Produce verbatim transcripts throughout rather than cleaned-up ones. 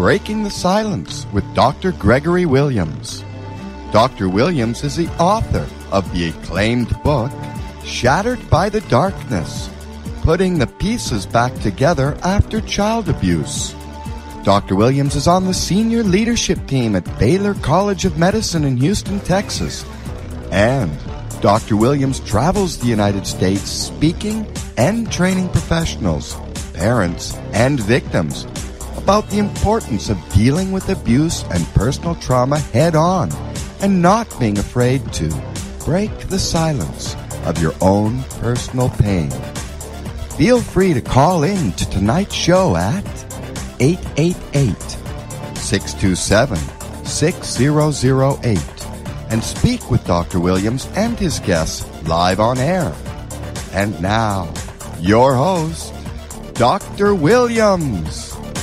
Breaking the Silence with Doctor Gregory Williams. Doctor Williams is the author of the acclaimed book, Shattered by the Darkness, Putting the Pieces Back Together After Child Abuse. Doctor Williams is on the senior leadership team at Baylor College of Medicine in Houston, Texas. And Doctor Williams travels the United States speaking and training professionals, parents, and victims about the importance of dealing with abuse and personal trauma head-on and not being afraid to break the silence of your own personal pain. Feel free to call in to tonight's show at eight eight eight, six two seven, six zero zero eight and speak with Doctor Williams and his guests live on air. And now, your host, Doctor Williams.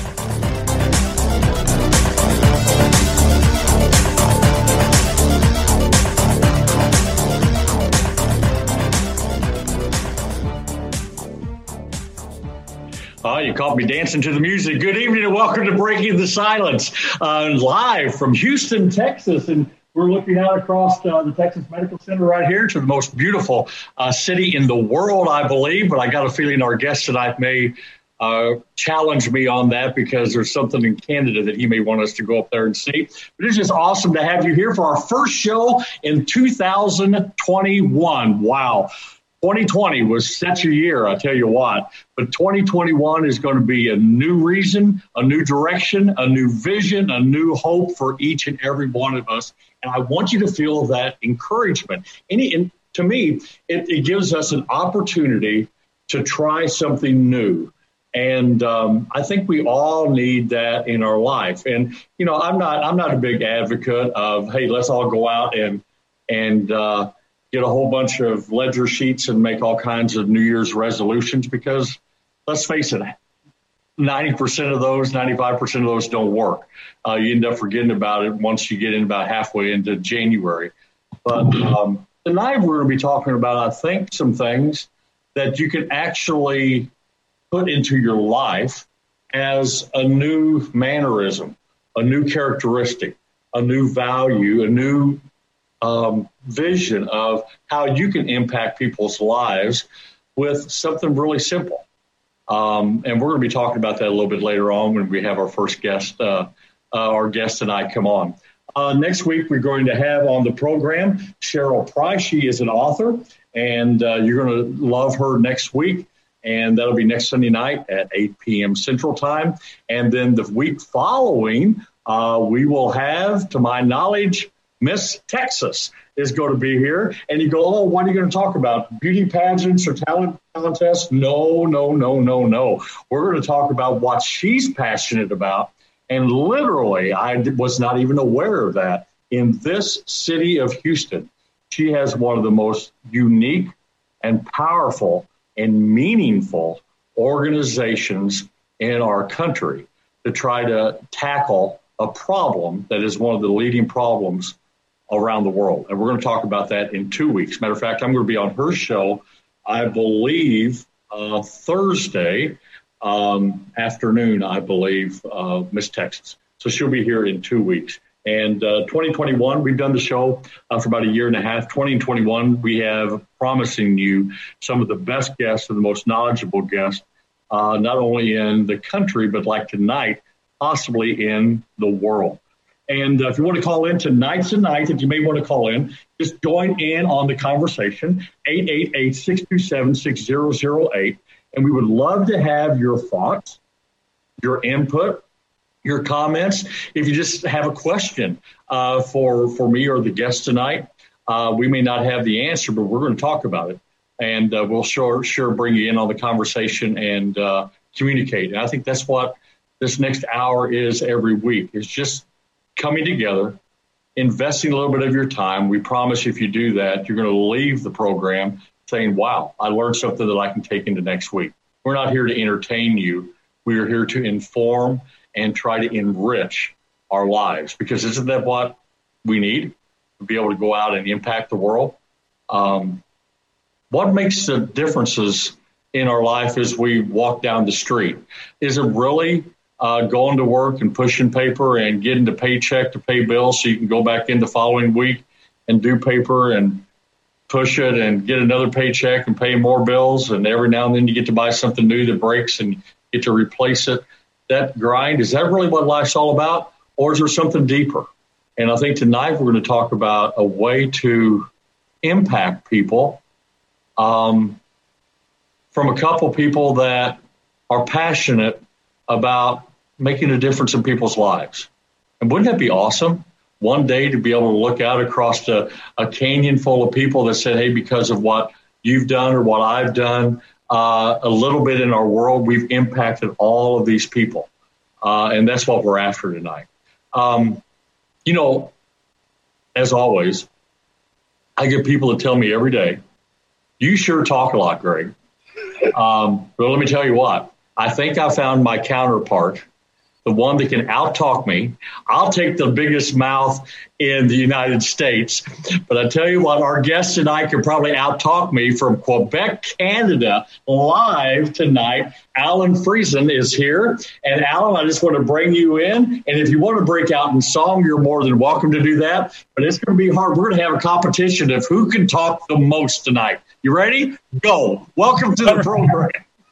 Oh, you caught me dancing to the music. Good evening and welcome to Breaking the Silence, uh, live from Houston, Texas. And we're looking out across uh, the Texas Medical Center right here to the most beautiful uh, city in the world, I believe. But I got a feeling our guest tonight may uh, challenge me on that because there's something in Canada that he may want us to go up there and see. But it's just awesome to have you here for our first show in two thousand twenty-one. Wow. twenty twenty was such a year, I tell you what, but twenty twenty-one is going to be a new reason, a new direction, a new vision, a new hope for each and every one of us. And I want you to feel that encouragement. Any, and to me, it, it gives us an opportunity to try something new. And um, I think we all need that in our life. And, you know, I'm not I'm not a big advocate of, hey, let's all go out and, and, uh, get a whole bunch of ledger sheets and make all kinds of New Year's resolutions because, let's face it, ninety percent of those, ninety-five percent of those don't work. Uh, you end up forgetting about it once you get in about halfway into January. But um, tonight we're going to be talking about, I think, some things that you can actually put into your life as a new mannerism, a new characteristic, a new value, a new Um, vision of how you can impact people's lives with something really simple. Um, and we're going to be talking about that a little bit later on when we have our first guest, uh, uh, our guest tonight come on. Uh, next week, we're going to have on the program Cheryl Price. She is an author, and uh, you're going to love her next week. And that'll be next Sunday night at eight p.m. Central Time. And then the week following, uh, we will have, to my knowledge, Miss Texas is going to be here. And you go, oh, what are you going to talk about? Beauty pageants or talent contests? No, no, no, no, no. We're going to talk about what she's passionate about. And literally, I was not even aware of that. In this city of Houston, she has one of the most unique and powerful and meaningful organizations in our country to try to tackle a problem that is one of the leading problems around the world. And we're going to talk about that in two weeks. Matter of fact, I'm going to be on her show, I believe, uh, Thursday um, afternoon, I believe, uh, Miss Texas. So she'll be here in two weeks. And uh, twenty twenty-one, we've done the show uh, for about a year and a half. twenty twenty-one, we have promising you some of the best guests and the most knowledgeable guests, uh, not only in the country, but like tonight, possibly in the world. And uh, if you want to call in tonight's the night that you may want to call in, just join in on the conversation, eight eight eight, six two seven, six zero zero eight. And we would love to have your thoughts, your input, your comments. If you just have a question uh, for, for me or the guest tonight, uh, we may not have the answer, but we're going to talk about it. And uh, we'll sure, sure bring you in on the conversation and uh, communicate. And I think that's what this next hour is every week. It's just coming together, investing a little bit of your time. We promise if you do that, you're going to leave the program saying, wow, I learned something that I can take into next week. We're not here to entertain you. We are here to inform and try to enrich our lives, because isn't that what we need to be able to go out and impact the world? Um, what makes the differences in our life as we walk down the street? Is it really uh, going to work and pushing paper and getting the paycheck to pay bills so you can go back in the following week and do paper and push it and get another paycheck and pay more bills. And every now and then you get to buy something new that breaks and get to replace it. That grind, is that really what life's all about? Or is there something deeper? And I think tonight we're going to talk about a way to impact people um, from a couple people that are passionate about making a difference in people's lives. And wouldn't that be awesome? One day to be able to look out across a, a canyon full of people that said, hey, because of what you've done or what I've done, uh, a little bit in our world, we've impacted all of these people. Uh, and that's what we're after tonight. Um, you know, as always, I get people to tell me every day, you sure talk a lot, Greg. Um, but let me tell you what, I think I found my counterpart, the one that can out-talk me. I'll take the biggest mouth in the United States. But I tell you what, our guest tonight can probably out-talk me from Quebec, Canada, live tonight. Alan Friesen is here. And Alan, I just want to bring you in. And if you want to break out in song, you're more than welcome to do that. But it's going to be hard. We're going to have a competition of who can talk the most tonight. You ready? Go. Welcome to the program.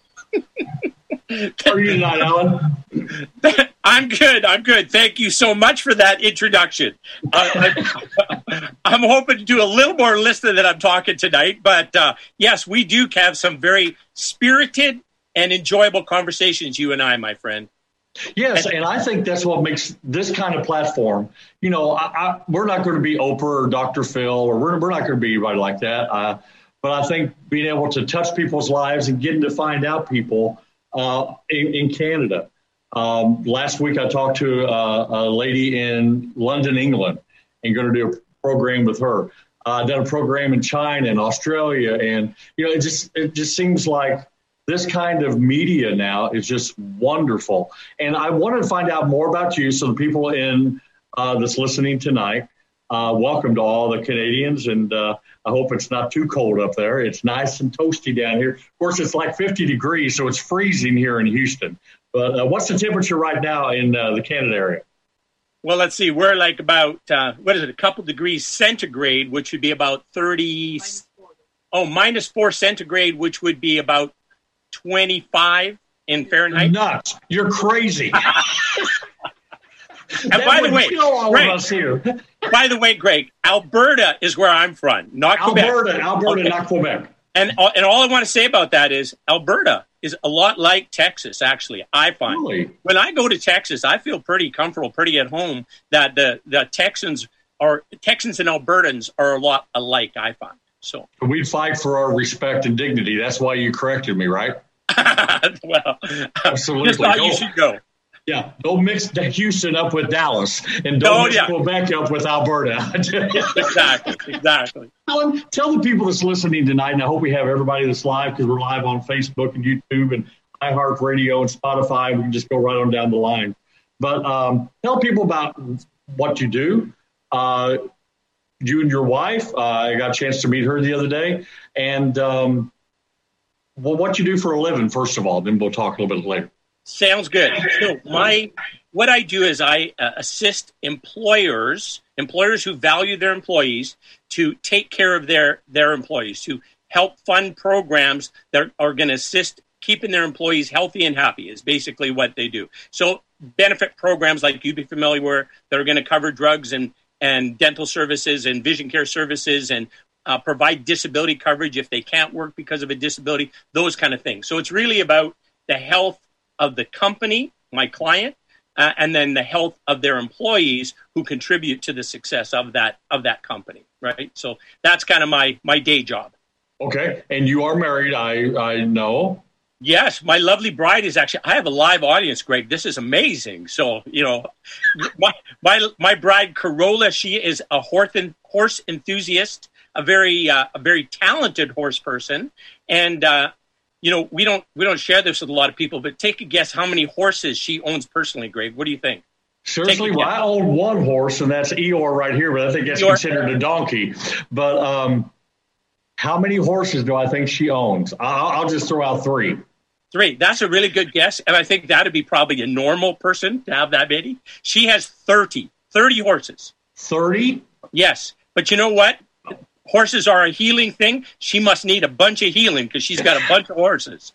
How are you tonight, Alan? I'm good. I'm good. Thank you so much for that introduction. Uh, I'm, I'm hoping to do a little more listening than I'm talking tonight. But uh, yes, we do have some very spirited and enjoyable conversations, you and I, my friend. Yes, and I think that's what makes this kind of platform. You know, I, I, we're not going to be Oprah or Doctor Phil, or we're, we're not going to be anybody like that. Uh, but I think being able to touch people's lives and getting to find out people uh, in, in Canada. Um, last week, I talked to a, a lady in London, England, and going to do a program with her. I uh, done a program in China and Australia, and you know, it just it just seems like this kind of media now is just wonderful. And I wanted to find out more about you, so the people in uh, that's listening tonight, uh, welcome to all the Canadians, and uh, I hope it's not too cold up there. It's nice and toasty down here. Of course, it's like fifty degrees, so it's freezing here in Houston. But uh, what's the temperature right now in uh, the Canada area? Well, let's see. We're like about, uh, what is it, a couple degrees centigrade, which would be about thirty. Minus oh, minus four centigrade, which would be about twenty-five in Fahrenheit. Nuts. You're crazy. And by the way, Greg, by the way, Greg, Alberta is where I'm from, not Quebec. Alberta, Alberta, okay. Not Quebec. And and all I want to say about that is Alberta is a lot like Texas, actually, I find. Really? When I go to Texas, I feel pretty comfortable, pretty at home, that the, the Texans are Texans and Albertans are a lot alike, I find. So we fight for our respect and dignity. That's why you corrected me, right? Well, absolutely. Just thought you should go. Yeah, don't mix Houston up with Dallas, and don't oh, mix yeah. Quebec up with Alberta. Exactly, exactly. Alan, tell the people that's listening tonight, and I hope we have everybody that's live, because we're live on Facebook and YouTube and iHeartRadio and Spotify. We can just go right on down the line. But um, tell people about what you do. Uh, you and your wife, uh, I got a chance to meet her the other day. And um, well, what you do for a living, first of all, then we'll talk a little bit later. Sounds good. So my what I do is I uh, assist employers, employers who value their employees, to take care of their, their employees, to help fund programs that are going to assist keeping their employees healthy and happy is basically what they do. So benefit programs like you'd be familiar with that are going to cover drugs and, and dental services and vision care services and uh, provide disability coverage if they can't work because of a disability, those kind of things. So it's really about the health of the company, my client, uh, and then the health of their employees who contribute to the success of that of that company, right? So that's kind of my my day job. Okay, and you are married, I I know. Yes, my lovely bride is actually. I have a live audience, Greg. This is amazing. So you know, my my my bride Corolla, she is a horse horse enthusiast, a very uh, a very talented horse person, and. Uh, You know, we don't we don't share this with a lot of people, but take a guess how many horses she owns personally, Greg. What do you think? Seriously, well, I own one horse, and that's Eeyore right here, but I think that's Eeyore. Considered a donkey. But um, how many horses do I think she owns? I'll, I'll just throw out three. Three. That's a really good guess. And I think that would be probably a normal person to have that many. She has thirty. thirty horses. thirty? Yes. But you know what? Horses are a healing thing. She must need a bunch of healing because she's got a bunch of horses.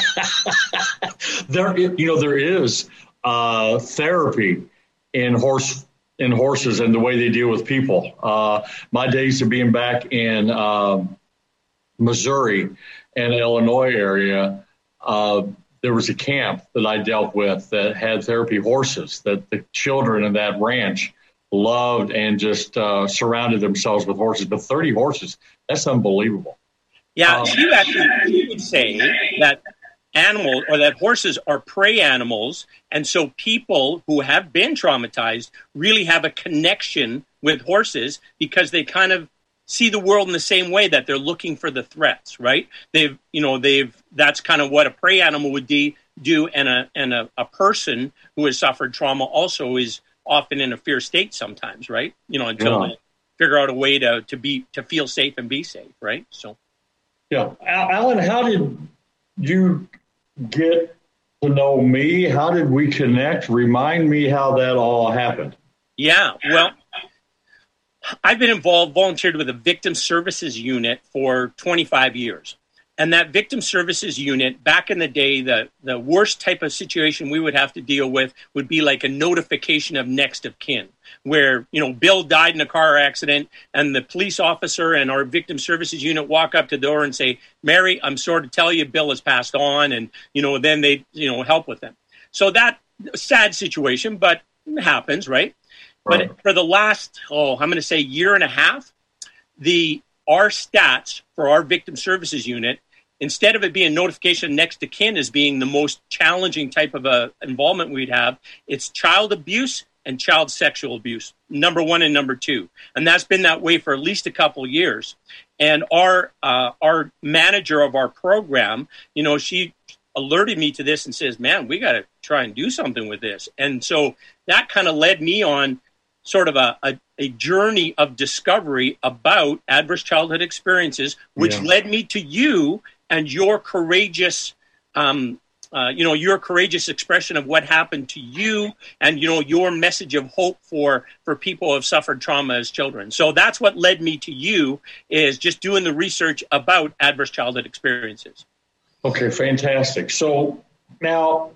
There, you know, there is uh, therapy in horse in horses and the way they deal with people. Uh, my days of being back in uh, Missouri and Illinois area, uh, there was a camp that I dealt with that had therapy horses that the children in that ranch loved and just uh, surrounded themselves with horses. But thirty horses, that's unbelievable. Yeah, um, she actually she would say that animals or that horses are prey animals. And so people who have been traumatized really have a connection with horses because they kind of see the world in the same way, that they're looking for the threats, right? They've, you know, they've, that's kind of what a prey animal would de- do. And a, and a, a person who has suffered trauma also is often in a fear state sometimes, right? You know, until yeah. they figure out a way to, to be, to feel safe and be safe. Right. So. Yeah. Alan, how did you get to know me? How did we connect? Remind me how that all happened. Yeah. Well, I've been involved, volunteered with a victim services unit for twenty-five years. And that victim services unit, back in the day, the, the worst type of situation we would have to deal with would be like a notification of next of kin, where, you know, Bill died in a car accident and the police officer and our victim services unit walk up to the door and say, Mary, I'm sorry to tell you, Bill has passed on. And, you know, then they, you know, help with them. So that sad situation, but it happens, right? Right. But for the last, oh, I'm going to say year and a half, the our stats for our victim services unit, instead of it being notification next to kin as being the most challenging type of a involvement we'd have, it's child abuse and child sexual abuse, number one and number two. And that's been that way for at least a couple of years. And our uh, our manager of our program, you know, she alerted me to this and says, man, we got to try and do something with this. And so that kind of led me on sort of a, a, a journey of discovery about adverse childhood experiences, which yeah. led me to you and your courageous, um, uh, you know, your courageous expression of what happened to you and, you know, your message of hope for, for people who have suffered trauma as children. So that's what led me to you, is just doing the research about adverse childhood experiences. Okay, fantastic. So now,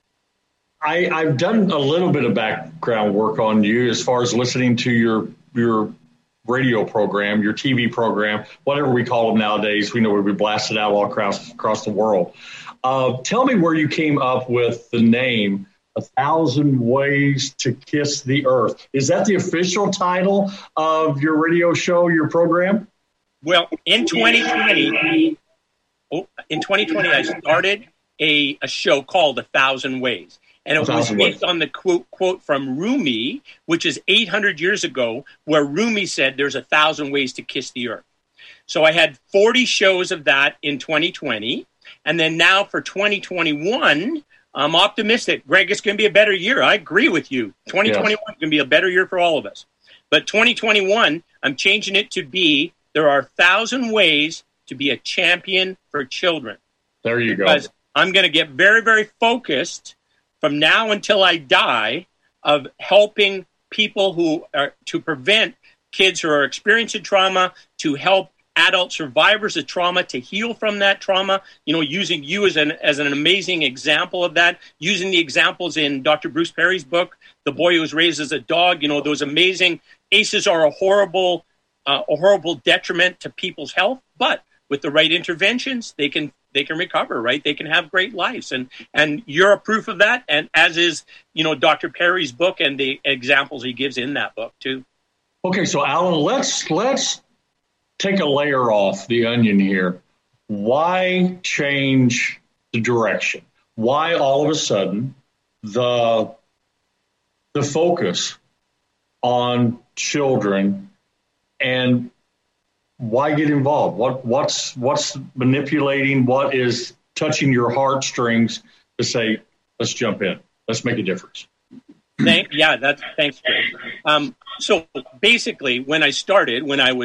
I, I've done a little bit of background work on you as far as listening to your your radio program, your T V program, whatever we call them nowadays. We know we blasted out all across across the world. Uh, tell me where you came up with the name A Thousand Ways to Kiss the Earth. Is that the official title of your radio show, your program? Well, in twenty twenty, oh, in twenty twenty, I started a, a show called A Thousand Ways. And it was based on the quote, quote from Rumi, which is eight hundred years ago, where Rumi said there's a thousand ways to kiss the earth. So I had forty shows of that in twenty twenty. And then now for twenty twenty-one, I'm optimistic. Greg, it's going to be a better year. I agree with you. twenty twenty-one yes. is going to be a better year for all of us. But twenty twenty-one, I'm changing it to be, there are a thousand ways to be a champion for children. There you because go. I'm going to get very, very focused from now until I die of helping people who are to prevent kids who are experiencing trauma, to help adult survivors of trauma to heal from that trauma, you know, using you as an as an amazing example of that, using the examples in Doctor Bruce Perry's book, The Boy Who Was Raised as a Dog, you know, those amazing A C Es are a horrible, uh, a horrible detriment to people's health, but with the right interventions, they can they can recover, right? They can have great lives. And and you're a proof of that, and as is, you know, Doctor Perry's book and the examples he gives in that book too. Okay, so Alan, let's let's take a layer off the onion here. Why change the direction? Why all of a sudden the the focus on children, and why get involved? What what's what's manipulating? What is touching your heartstrings to say, let's jump in, let's make a difference? Thank, yeah, that's thanks, Greg. Um, so basically, when I started, when I was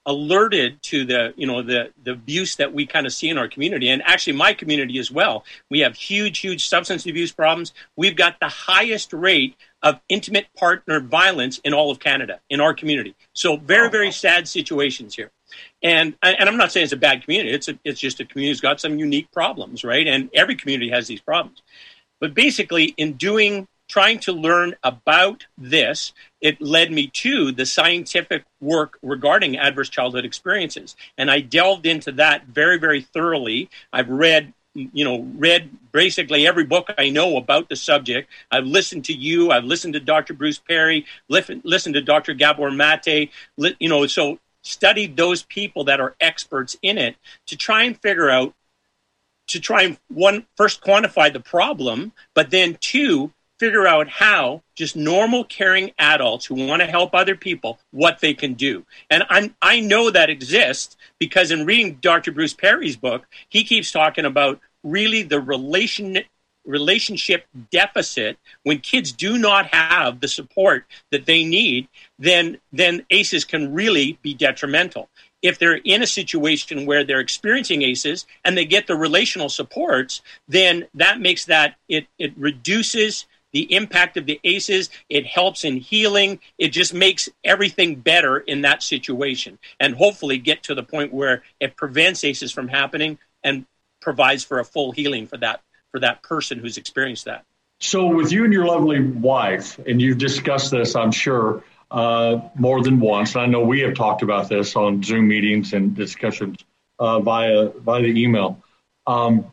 alerted to the, you know, the, the abuse that we kind of see in our community, and actually my community as well. We have huge, huge substance abuse problems. We've got the highest rate of intimate partner violence in all of Canada, in our community. So very, very sad situations here. And and I'm not saying it's a bad community. It's a, it's just a community that's got some unique problems, right? And every community has these problems. But basically, in doing, trying to learn about this, it led me to the scientific work regarding adverse childhood experiences. And I delved into that very, very thoroughly. I've read, you know, read basically every book I know about the subject. I've listened to you. I've listened to Doctor Bruce Perry, listened to Doctor Gabor Mate, you know, so studied those people that are experts in it to try and figure out, to try and, one, first quantify the problem, but then two, figure out how just normal caring adults who want to help other people, what they can do. And I'm, I know that exists because in reading Doctor Bruce Perry's book, he keeps talking about really the relation, relationship deficit. When kids do not have the support that they need, then, then A C Es can really be detrimental. If they're in a situation where they're experiencing A C Es and they get the relational supports, then that makes that, it, it reduces the impact of the A C Es, it helps in healing, it just makes everything better in that situation, and hopefully get to the point where it prevents A C Es from happening and provides for a full healing for that for that person who's experienced that. So with you and your lovely wife, and you've discussed this, I'm sure, uh, more than once, and I know we have talked about this on Zoom meetings and discussions uh, via, via the email, um,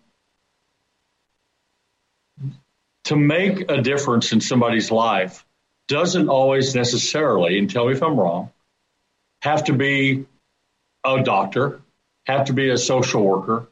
to make a difference in somebody's life doesn't always necessarily, and tell me if I'm wrong, have to be a doctor, have to be a social worker,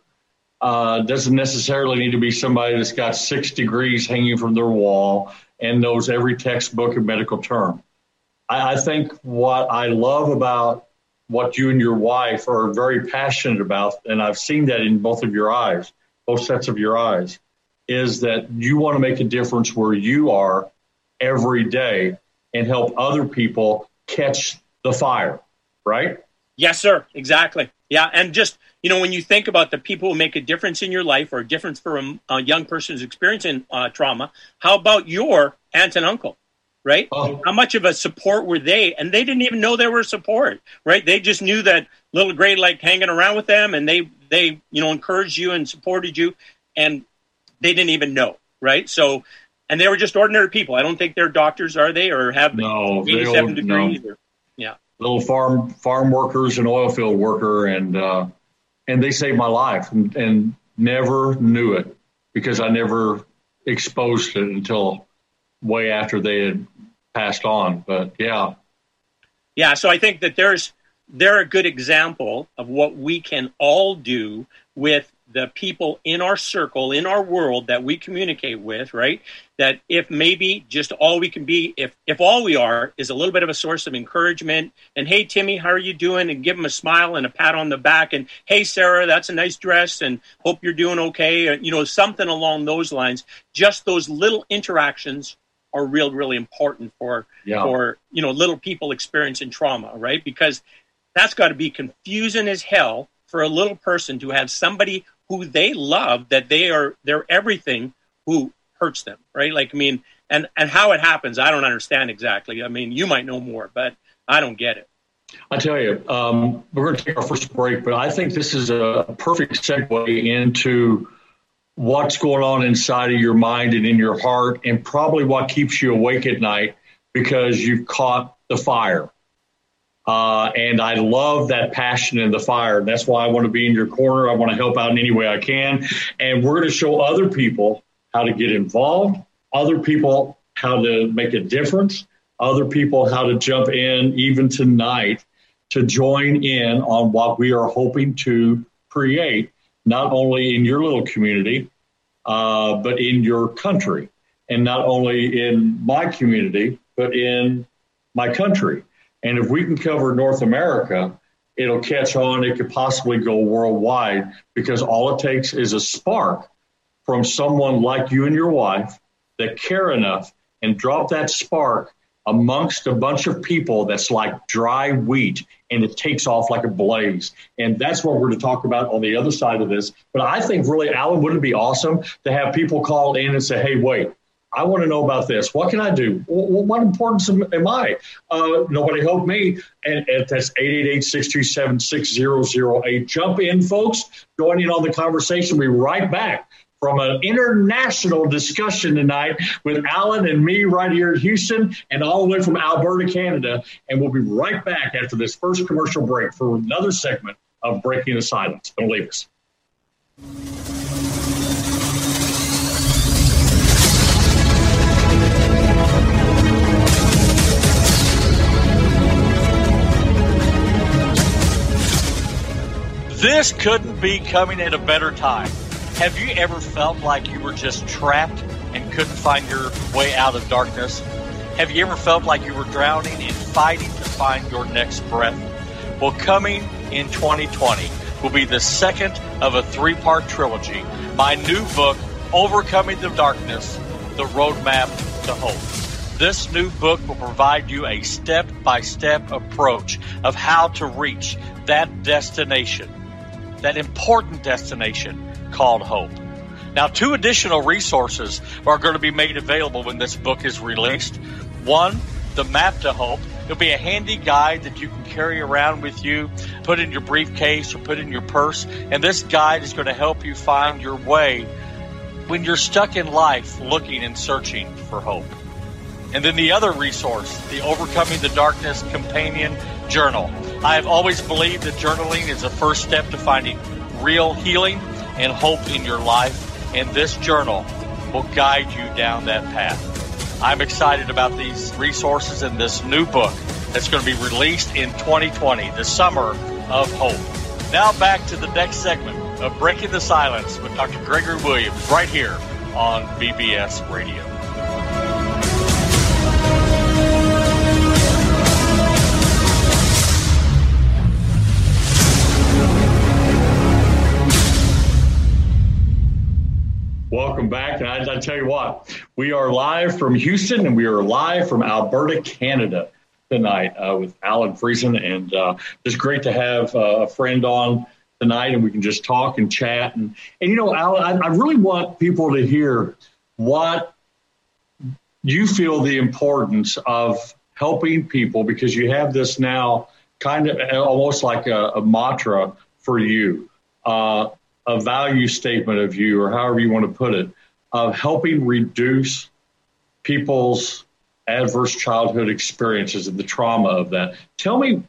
uh, doesn't necessarily need to be somebody that's got six degrees hanging from their wall and knows every textbook and medical term. I, I think what I love about what you and your wife are very passionate about, and I've seen that in both of your eyes, both sets of your eyes, is that you want to make a difference where you are every day and help other people catch the fire, right? Yes, sir. Exactly. Yeah. And just, you know, when you think about the people who make a difference in your life or a difference for a, a young person who's experiencing uh, trauma, how about your aunt and uncle, right? Oh. How much of a support were they? And they didn't even know they were support, right? They just knew that little Gray liked hanging around with them, and they, they, you know, encouraged you and supported you, and they didn't even know, right? So, and they were just ordinary people. I don't think they're doctors, are they? Or have no, eighty-seven degrees? No. Or, yeah. Little farm farm workers and oil field worker, and uh, and they saved my life, and, and never knew it because I never exposed it until way after they had passed on. But yeah, yeah. So I think that there's they're a good example of what we can all do with the people in our circle, in our world that we communicate with, right? That if maybe just all we can be, if if all we are is a little bit of a source of encouragement, and hey, Timmy, how are you doing? And give them a smile and a pat on the back, and hey, Sarah, that's a nice dress, and hope you're doing okay. And, you know, something along those lines. Just those little interactions are real, really important for, yeah. for, you know, little people experiencing trauma, right? Because that's got to be confusing as hell for a little person to have somebody who they love, that they are, they're everything, who hurts them, right? Like, I mean, and, and how it happens, I don't understand exactly. I mean, you might know more, but I don't get it. I tell you, um, we're going to take our first break, but I think this is a perfect segue into what's going on inside of your mind and in your heart, and probably what keeps you awake at night because you've caught the fire. Uh, and I love that passion and the fire. That's why I want to be in your corner. I want to help out in any way I can. And we're going to show other people how to get involved, other people how to make a difference, other people how to jump in even tonight to join in on what we are hoping to create, not only in your little community, uh, but in your country, and not only in my community, but in my country. And if we can cover North America, it'll catch on. It could possibly go worldwide, because all it takes is a spark from someone like you and your wife that care enough and drop that spark amongst a bunch of people that's like dry wheat, and it takes off like a blaze. And that's what we're going to talk about on the other side of this. But I think really, Alan, wouldn't it be awesome to have people call in and say, hey, wait, I want to know about this. What can I do? Well, what importance am, am I? Uh, nobody helped me. And, and that's eight eight eight, six two seven, six zero zero eight. Jump in, folks. Join in on the conversation. We'll be right back from an international discussion tonight with Alan and me right here in Houston and all the way from Alberta, Canada. And we'll be right back after this first commercial break for another segment of Breaking the Silence. Don't leave us. This couldn't be coming at a better time. Have you ever felt like you were just trapped and couldn't find your way out of darkness? Have you ever felt like you were drowning and fighting to find your next breath? Well, coming in twenty twenty will be the second of a three-part trilogy. My new book, Overcoming the Darkness, The Roadmap to Hope. This new book will provide you a step-by-step approach of how to reach that destination, that important destination called hope. Now, two additional resources are going to be made available when this book is released. One, the Map to Hope. It'll be a handy guide that you can carry around with you, put in your briefcase or put in your purse. And this guide is going to help you find your way when you're stuck in life looking and searching for hope. And then the other resource, the Overcoming the Darkness Companion Journal. I have always believed that journaling is the first step to finding real healing and hope in your life, and this journal will guide you down that path. I'm excited about these resources and this new book that's going to be released in twenty twenty, the Summer of Hope. Now back to the next segment of Breaking the Silence with Doctor Gregory Williams right here on B B S Radio. Welcome back. And I, I tell you what, we are live from Houston and we are live from Alberta, Canada tonight uh, with Alan Friesen. And uh, it's great to have uh, a friend on tonight and we can just talk and chat. And, and you know, Alan, I, I really want people to hear what you feel the importance of helping people, because you have this now kind of almost like a, a mantra for you. Uh, a value statement of you, or however you want to put it, of helping reduce people's adverse childhood experiences and the trauma of that. Tell me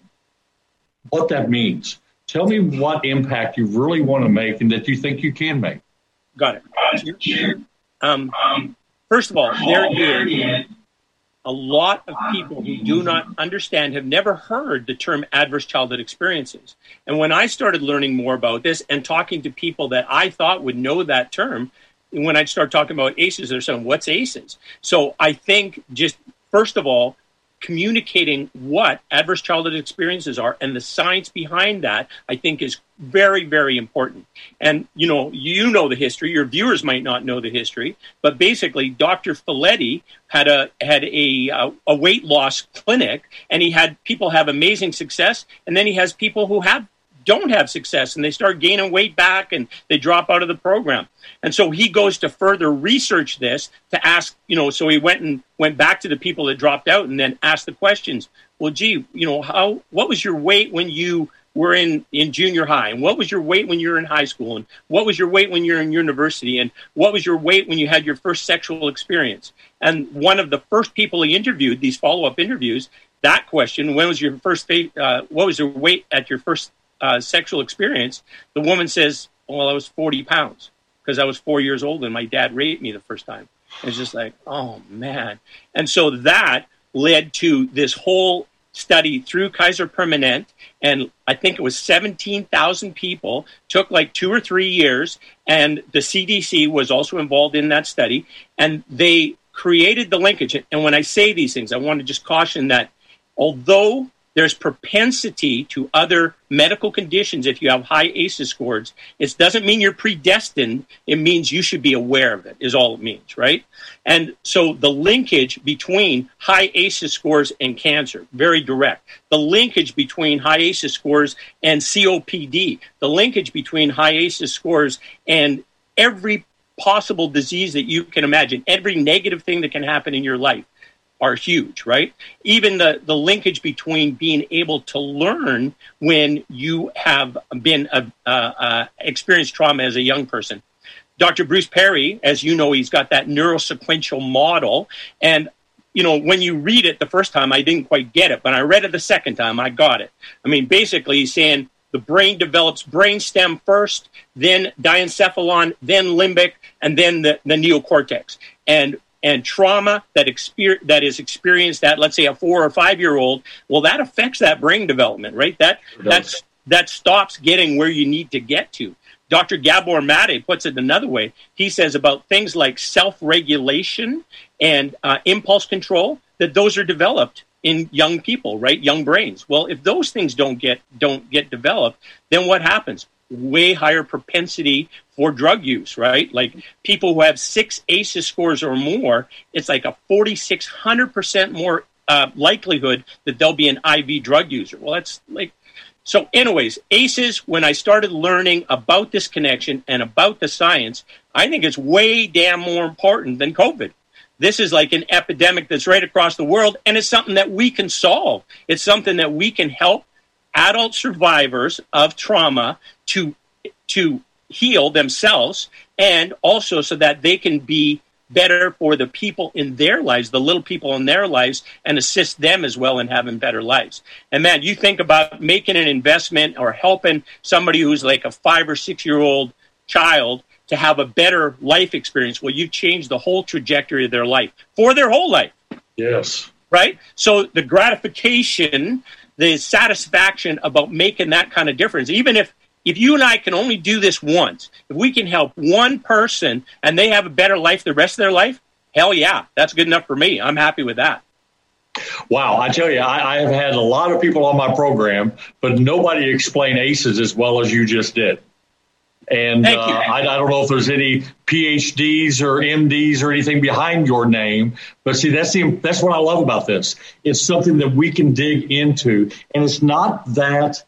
what that means. Tell me what impact you really want to make and that you think you can make. Got it. Um, first of all, there is a lot of people who do not understand, have never heard the term adverse childhood experiences. And when I started learning more about this and talking to people that I thought would know that term, when I'd start talking about A C Es, they're saying, what's A C Es? So I think just, first of all, communicating what adverse childhood experiences are and the science behind that, I think is very, very important. And, you know, you know the history. Your viewers might not know the history, but basically Doctor Felitti had a had a a weight loss clinic, and he had people have amazing success, and then he has people who have don't have success, and they start gaining weight back, and they drop out of the program. And so he goes to further research this to ask, you know, so he went and went back to the people that dropped out and then asked the questions. Well, gee, you know, how, what was your weight when you were in, in junior high? And what was your weight when you were in high school? And what was your weight when you were in university? And what was your weight when you had your first sexual experience? And one of the first people he interviewed, these follow-up interviews, that question, when was your first, uh, what was your weight at your first uh, sexual experience? The woman says, well, I was forty pounds. Because I was four years old and my dad raped me the first time. It's just like, oh, man. And so that led to this whole study through Kaiser Permanente. And I think it was seventeen thousand people, took like two or three years. And the C D C was also involved in that study. And they created the linkage. And when I say these things, I want to just caution that although there's propensity to other medical conditions if you have high A C E scores. It doesn't mean you're predestined. It means you should be aware of it, is all it means, right? And so the linkage between high A C E scores and cancer, very direct. The linkage between high A C E scores and C O P D, the linkage between high A C E scores and every possible disease that you can imagine, every negative thing that can happen in your life, are huge, right? Even the, the linkage between being able to learn when you have been uh, uh, experienced trauma as a young person. Doctor Bruce Perry, as you know, he's got that neurosequential model. And, you know, when you read it the first time, I didn't quite get it. But I read it the second time, I got it. I mean, basically, he's saying the brain develops brainstem first, then diencephalon, then limbic, and then the, the neocortex. And And trauma that exper- that is experienced at, let's say, a four or five year old, well, that affects that brain development, right? That that's that stops getting where you need to get to. Doctor Gabor Mate puts it another way. He says about things like self-regulation and uh, impulse control, that those are developed in young people, right? Young brains. Well, if those things don't get don't get developed, then what happens? Way higher propensity for drug use, right? Like people who have six A C E scores or more, it's like a forty-six hundred percent more uh, likelihood that they'll be an I V drug user. Well, that's like, so anyways, A C Es, when I started learning about this connection and about the science, I think it's way damn more important than COVID. This is like an epidemic that's right across the world, and it's something that we can solve. It's something that we can help adult survivors of trauma to to heal themselves, and also so that they can be better for the people in their lives, the little people in their lives, and assist them as well in having better lives. And man, you think about making an investment or helping somebody who's like a five or six year old child to have a better life experience. Well, you've changed the whole trajectory of their life for their whole life. Yes. Right? So the gratification, the satisfaction about making that kind of difference, even if If you and I can only do this once, if we can help one person and they have a better life the rest of their life, hell yeah, that's good enough for me. I'm happy with that. Wow, I tell you, I, I have had a lot of people on my program, but nobody explained A C Es as well as you just did. And uh, I, I don't know if there's any P H Ds or M Ds or anything behind your name, but see, that's the that's what I love about this. It's something that we can dig into, and it's not that.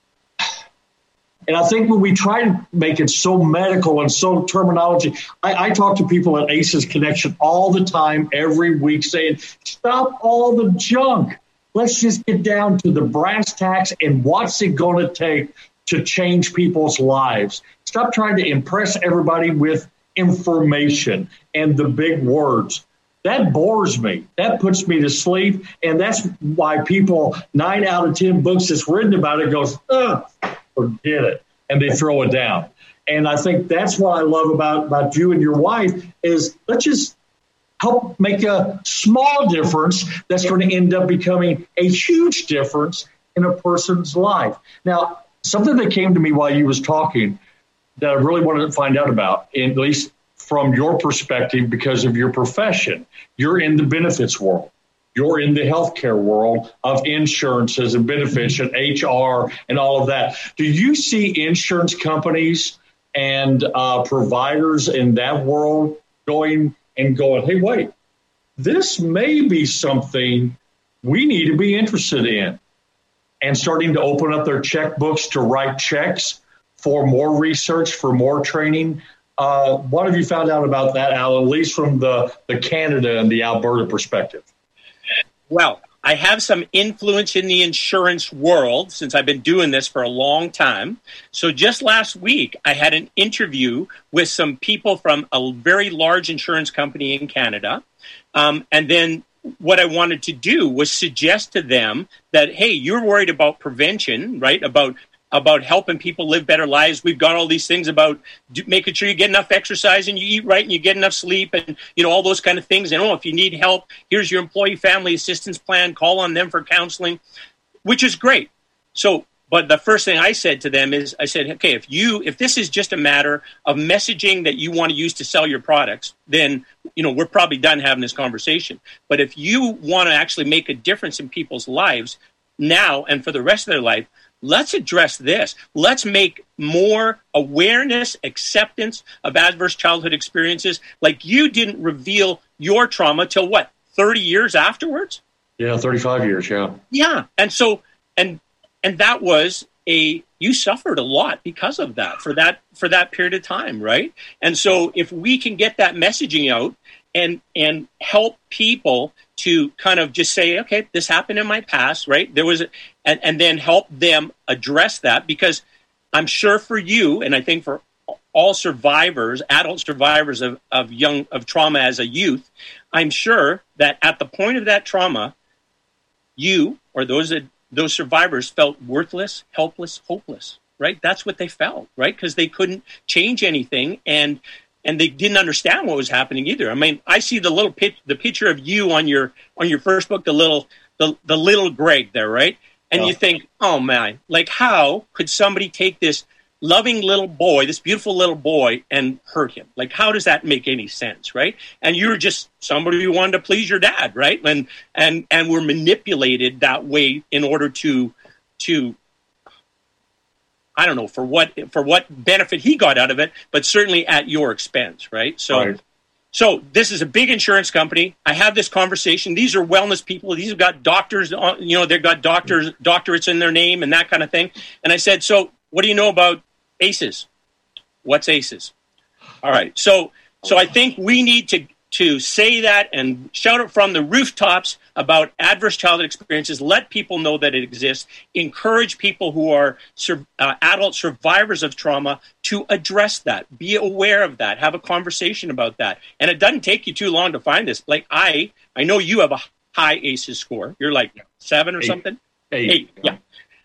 And I think when we try to make it so medical and so terminology, I, I talk to people at A C Es Connection all the time, every week, saying, stop all the junk. Let's just get down to the brass tacks and what's it going to take to change people's lives. Stop trying to impress everybody with information and the big words. That bores me. That puts me to sleep. And that's why people, nine out of ten books that's written about it goes, ugh. Forget it, and they throw it down. And I think that's what I love about, about you and your wife is let's just help make a small difference that's going to end up becoming a huge difference in a person's life. Now, something that came to me while you was talking that I really wanted to find out about, at least from your perspective because of your profession. You're in the benefits world. You're in the healthcare world of insurances and benefits and H R and all of that. Do you see insurance companies and uh, providers in that world going and going, hey, wait, this may be something we need to be interested in, and starting to open up their checkbooks to write checks for more research, for more training? Uh, what have you found out about that, Al, at least from the, the Canada and the Alberta perspective? Well, I have some influence in the insurance world since I've been doing this for a long time. So just last week, I had an interview with some people from a very large insurance company in Canada. Um, and then what I wanted to do was suggest to them that, hey, you're worried about prevention, right? About about helping people live better lives. We've got all these things about do, making sure you get enough exercise and you eat right and you get enough sleep and, you know, all those kind of things. And, oh, if you need help, here's your employee family assistance plan. Call on them for counseling, which is great. So, but the first thing I said to them is I said, okay, if you, if this is just a matter of messaging that you want to use to sell your products, then, you know, we're probably done having this conversation. But if you want to actually make a difference in people's lives, now and for the rest of their life, let's address this. Let's make more awareness, acceptance of adverse childhood experiences. Like, you didn't reveal your trauma till what, thirty years afterwards? Yeah, thirty-five years, yeah. Yeah. And so, and and that was a, you suffered a lot because of that, for that, for that period of time, right? And so if we can get that messaging out and and help people to kind of just say, okay, this happened in my past, right? There was, a, and, and then help them address that, because I'm sure for you, and I think for all survivors, adult survivors of, of young, of trauma as a youth, I'm sure that at the point of that trauma, you or those that, those survivors felt worthless, helpless, hopeless, right? That's what they felt, right? Because they couldn't change anything, and and they didn't understand what was happening either. I mean, I see the little pitch, the picture of you on your on your first book, the little the, the little Greg there, right? And oh. you think, oh man, like, how could somebody take this loving little boy, this beautiful little boy, and hurt him? Like, how does that make any sense, right? And you're just somebody who wanted to please your dad, right? And and and were manipulated that way in order to to I don't know for what for what benefit he got out of it, but certainly at your expense, right? So. Right. So this is a big insurance company. I have this conversation. These are wellness people. These have got doctors, you know, they've got doctors, doctorates in their name and that kind of thing. And I said, so what do you know about A C Es? What's A C Es? All right. So so I think we need to, to say that and shout it from the rooftops about adverse childhood experiences. Let people know that it exists. Encourage people who are sur- uh, adult survivors of trauma to address that. Be aware of that. Have a conversation about that. And it doesn't take you too long to find this. Like I, I know you have a high A C Es score. You're like seven or Eight. something? Eight. Eight, yeah.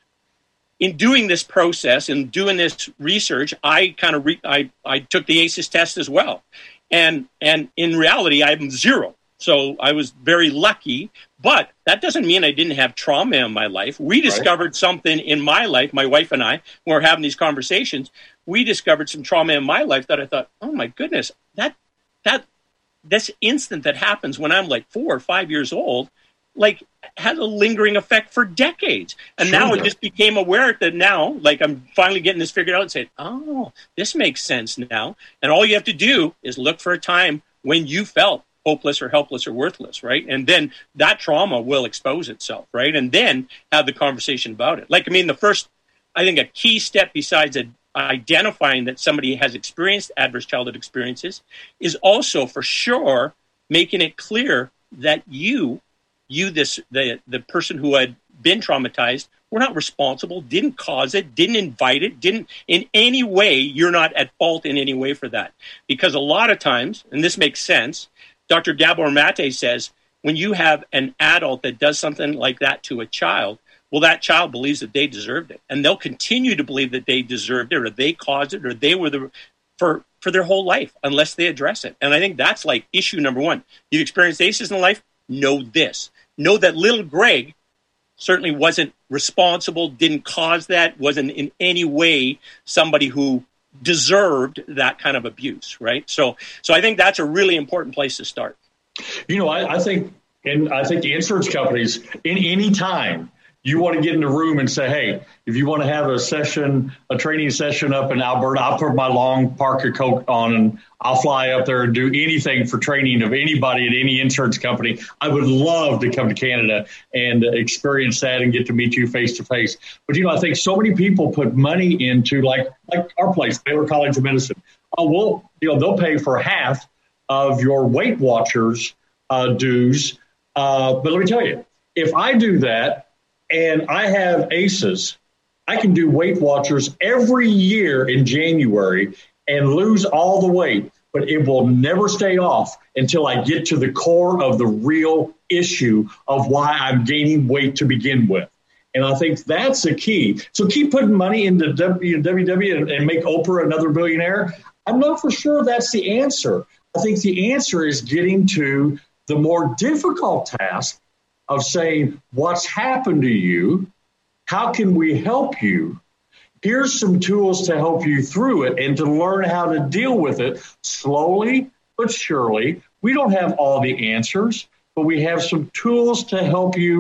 In doing this process and doing this research, I kind of re- I, I took the A C Es test as well. And and in reality, I'm zero. So I was very lucky, but that doesn't mean I didn't have trauma in my life. We discovered right. something in my life, my wife and I, when we were having these conversations, we discovered some trauma in my life that I thought, oh my goodness, that that this instant that happens when I'm like four or five years old, like has a lingering effect for decades. And sure, now I just became aware that now, like I'm finally getting this figured out and saying, oh, this makes sense now. And all you have to do is look for a time when you felt hopeless or helpless or worthless, right? And then that trauma will expose itself, right? And then have the conversation about it. Like, I mean, the first, I think a key step besides a, identifying that somebody has experienced adverse childhood experiences is also for sure making it clear that you You, this the the person who had been traumatized, were not responsible, didn't cause it, didn't invite it, didn't in any way, you're not at fault in any way for that. Because a lot of times, and this makes sense, Doctor Gabor Mate says, when you have an adult that does something like that to a child, well, that child believes that they deserved it. And they'll continue to believe that they deserved it, or they caused it, or they were the, for, for their whole life, unless they address it. And I think that's like issue number one. You've experienced A C Es in life, know this. Know that little Greg certainly wasn't responsible, didn't cause that, wasn't in any way somebody who deserved that kind of abuse, right? So so I think that's a really important place to start. You know, I, I think, and I think the insurance companies, in any time you want to get in the room and say, hey, if you want to have a session, a training session up in Alberta, I'll put my long Parker coat on and I'll fly up there and do anything for training of anybody at any insurance company. I would love to come to Canada and experience that and get to meet you face to face. But, you know, I think so many people put money into like, like our place, Baylor College of Medicine. Oh, well, you know, they'll pay for half of your Weight Watchers uh, dues. Uh, but let me tell you, if I do that, and I have A C Es, I can do Weight Watchers every year in January and lose all the weight, but it will never stay off until I get to the core of the real issue of why I'm gaining weight to begin with. And I think that's the key. So keep putting money into W W W and, and make Oprah another billionaire. I'm not for sure that's the answer. I think the answer is getting to the more difficult task of saying, what's happened to you? How can we help you? Here's some tools to help you through it and to learn how to deal with it slowly but surely. We don't have all the answers, but we have some tools to help you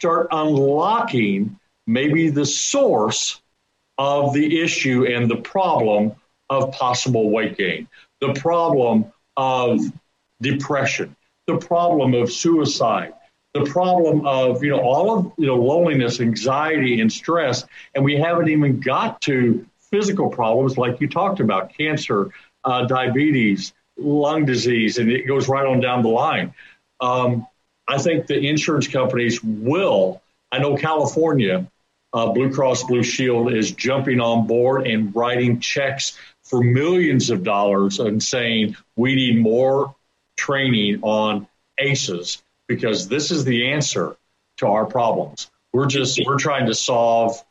start unlocking maybe the source of the issue and the problem of possible weight gain, the problem of depression, the problem of suicide, the problem of, you know, all of, you know, loneliness, anxiety, and stress. And we haven't even got to physical problems like you talked about, cancer, uh, diabetes, lung disease, and it goes right on down the line. Um, I think the insurance companies will, I know California, uh, Blue Cross Blue Shield is jumping on board and writing checks for millions of dollars and saying we need more training on A C Es because this is the answer to our problems. We're just, we're trying to solve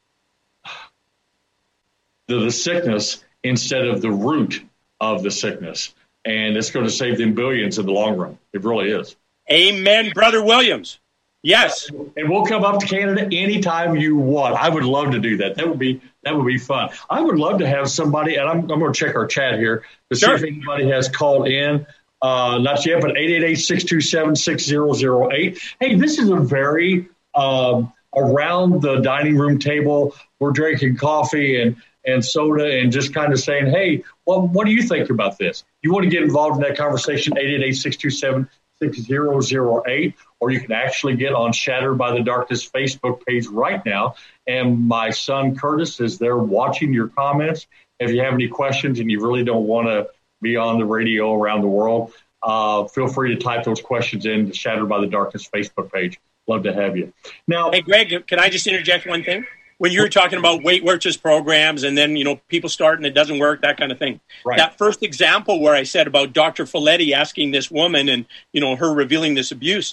the, the sickness instead of the root of the sickness. And it's going to save them billions in the long run. It really is. Amen, Brother Williams. Yes. And we'll come up to Canada anytime you want. I would love to do that. That would be that would be fun. I would love to have somebody, and I'm, I'm going to check our chat here to sure. see if anybody has called in. Uh, not yet, but eight eight eight, six two seven, six zero zero eight. Hey, this is a very um, around the dining room table. We're drinking coffee and, and soda and just kind of saying, hey, well, what do you think about this? You want to get involved in that conversation, eight eight eight, six two seven, six zero zero eight, or you can actually get on Shattered by the Darkness Facebook page right now. And my son Curtis is there watching your comments. If you have any questions and you really don't want to be on the radio around the world, uh, feel free to type those questions in the Shattered by the Darkness Facebook page. Love to have you. Now, hey, Greg, can I just interject one thing? When you were talking about Weight Watchers programs and then, you know, people start and it doesn't work, that kind of thing. Right. That first example where I said about Doctor Folletti asking this woman and, you know, her revealing this abuse,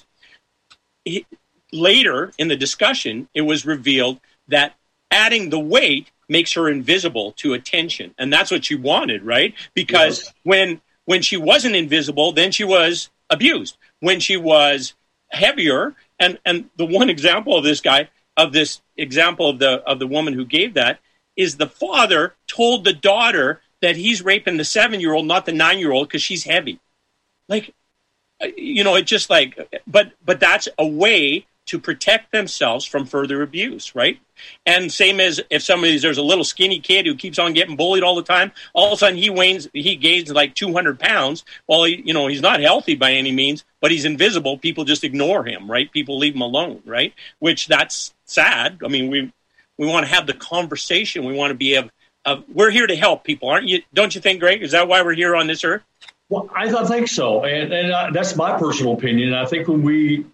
he, later in the discussion, it was revealed that adding the weight makes her invisible to attention. And that's what she wanted, right? Because yes. when when she wasn't invisible, then she was abused. When she was heavier, and, and the one example of this guy, of this example of the of the woman who gave that, is the father told the daughter that he's raping the seven-year-old, not the nine-year-old, because she's heavy. Like, you know, it just like, but but that's a way to protect themselves from further abuse, right? And same as if somebody's, there's a little skinny kid who keeps on getting bullied all the time, all of a sudden he wanes, he gains like two hundred pounds. Well, he, you know, he's not healthy by any means, but he's invisible. People just ignore him, right? People leave him alone, right? Which that's sad. I mean, we we want to have the conversation. We want to be, of, of, we're here to help people, aren't you? Don't you think, Greg? Is that why we're here on this earth? Well, I, I think so. And, and uh, that's my personal opinion. I think when we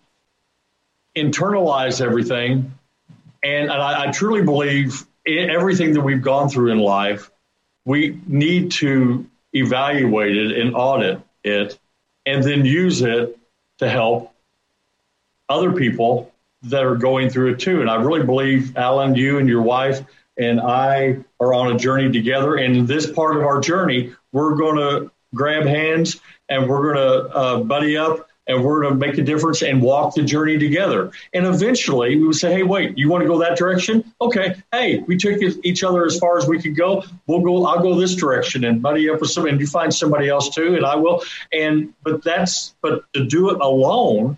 internalize everything, and, and I, I truly believe in everything that we've gone through in life, we need to evaluate it and audit it and then use it to help other people that are going through it too. And I really believe, Alan, you and your wife and I are on a journey together. And in this part of our journey, we're going to grab hands and we're going to uh, buddy up and we're going to make a difference and walk the journey together. And eventually we will say, hey, wait, you want to go that direction? Okay. Hey, we took each other as far as we could go. We'll go, I'll go this direction and buddy up with somebody, and you find somebody else too, and I will. And, but that's, but to do it alone,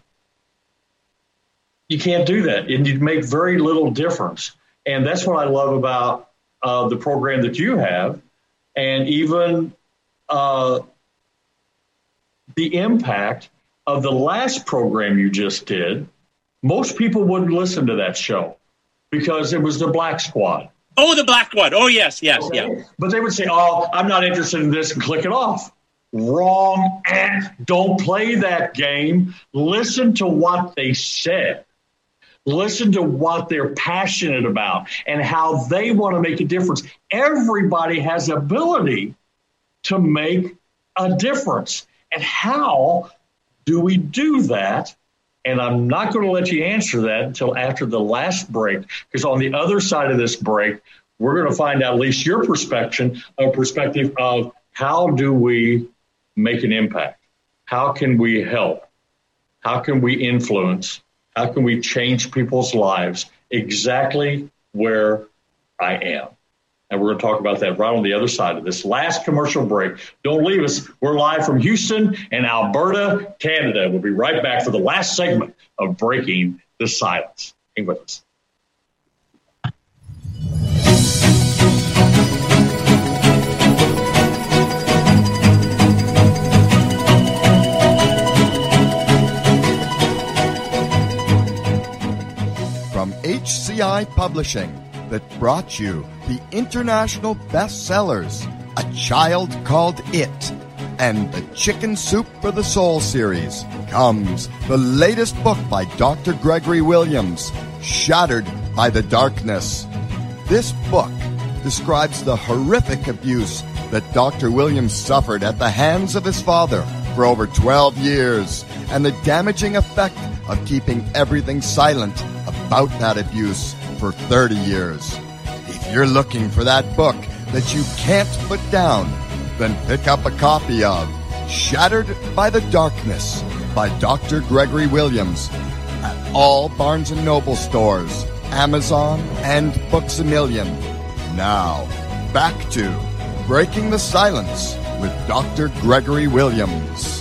you can't do that. And you'd make very little difference. And that's what I love about uh, the program that you have. And even uh, the impact of the last program you just did. Most people wouldn't listen to that show because it was the Black Squad. Oh, the Black Squad. Oh, yes, yes, okay. yeah. But they would say, oh, I'm not interested in this, and click it off. Wrong. Don't play that game. Listen to what they said. Listen to what they're passionate about and how they want to make a difference. Everybody has ability to make a difference. And how do we do that? And I'm not going to let you answer that until after the last break, because on the other side of this break, we're going to find out at least your perspective, a perspective of how do we make an impact? How can we help? How can we influence? How can we change people's lives exactly where I am? And we're going to talk about that right on the other side of this last commercial break. Don't leave us. We're live from Houston and Alberta, Canada. We'll be right back for the last segment of Breaking the the silence. Hang with us. From H C I Publishing, that brought you the international bestsellers, A Child Called It, and the Chicken Soup for the Soul series, comes the latest book by Doctor Gregory Williams, Shattered by the Darkness. This book describes the horrific abuse that Doctor Williams suffered at the hands of his father for over twelve years, and the damaging effect of keeping everything silent about that abuse for thirty years. If you're looking for that book that you can't put down, then pick up a copy of Shattered by the Darkness by Doctor Gregory Williams at all Barnes and Noble stores, Amazon, and Books A Million. Now, back to Breaking the Silence with Doctor Gregory Williams.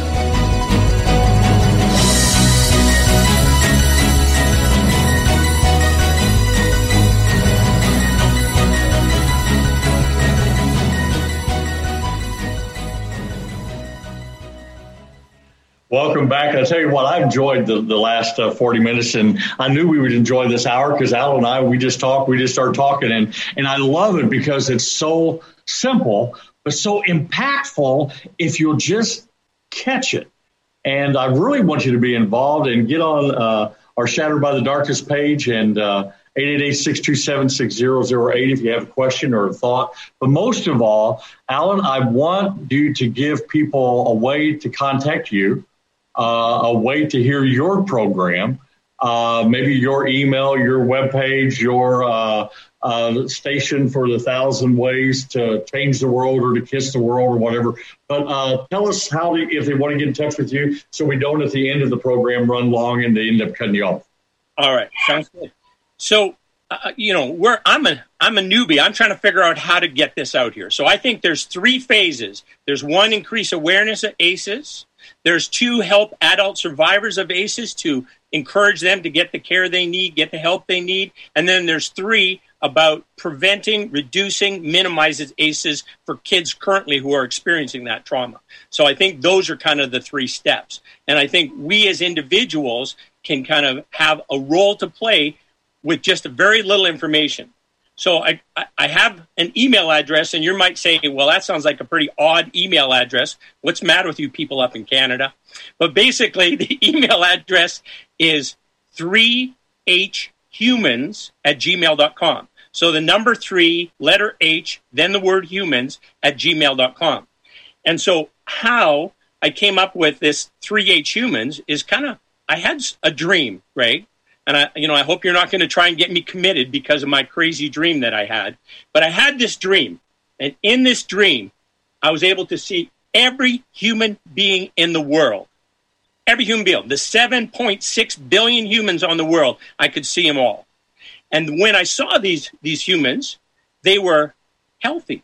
Welcome back. I tell you what, I've enjoyed the, the last uh, forty minutes, and I knew we would enjoy this hour because Al and I, we just talked, we just started talking, and, and I love it because it's so simple, but so impactful if you'll just catch it. And I really want you to be involved and get on uh, our Shattered by the Darkness page and uh, eight eight eight, six two seven, six zero zero eight if you have a question or a thought. But most of all, Alan, I want you to give people a way to contact you. Uh, a way to hear your program, uh, maybe your email, your webpage, your uh, uh, station for the thousand ways to change the world or to kiss the world or whatever. But uh, tell us how, to, if they want to get in touch with you, so we don't at the end of the program run long and they end up cutting you off. All right, sounds good. So, uh, you know, we're I'm a I'm a newbie. I'm trying to figure out how to get this out here. So I think there's three phases. There's one, increase awareness of A C Es. There's two, help adult survivors of A C Es to encourage them to get the care they need, get the help they need. And then there's three, about preventing, reducing, minimizing A C Es for kids currently who are experiencing that trauma. So I think those are kind of the three steps. And I think we as individuals can kind of have a role to play with just a very little information. So I, I have an email address, and you might say, well, that sounds like a pretty odd email address. What's the matter with you people up in Canada? But basically, the email address is three H humans at gmail dot com. So the number three, letter H, then the word humans at gmail dot com. And so how I came up with this three H humans is kind of, I had a dream, right? And I, you know, I hope you're not going to try and get me committed because of my crazy dream that I had. But I had this dream, and in this dream, I was able to see every human being in the world. Every human being, the seven point six billion humans on the world, I could see them all. And when I saw these these humans, they were healthy,